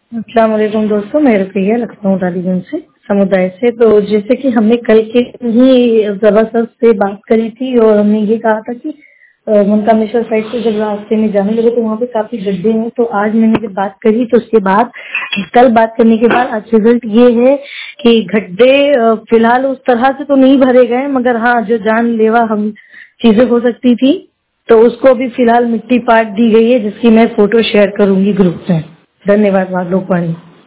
अस्सलाम वालेकुम दोस्तों, मैं रुकैया लखनऊ डालीगंज से समुदाय से। तो जैसे कि हमने कल के ही जबरदस्त से बात करी थी और हमने ये कहा था कि मनकामेश्वर साइड से जब रास्ते में जाने लगे तो वहाँ पे काफी गड्ढे हैं। तो आज मैंने जब बात करी तो उसके बाद कल बात करने के बाद आज रिजल्ट ये है कि गड्ढे फिलहाल उस तरह से तो नहीं भरे गए, मगर हाँ जो जानलेवा हम चीजें हो सकती थी तो उसको भी फिलहाल मिट्टी पाट दी गई है, जिसकी मैं फोटो शेयर करूंगी ग्रुप में। धन्यवाद लोकवाणी।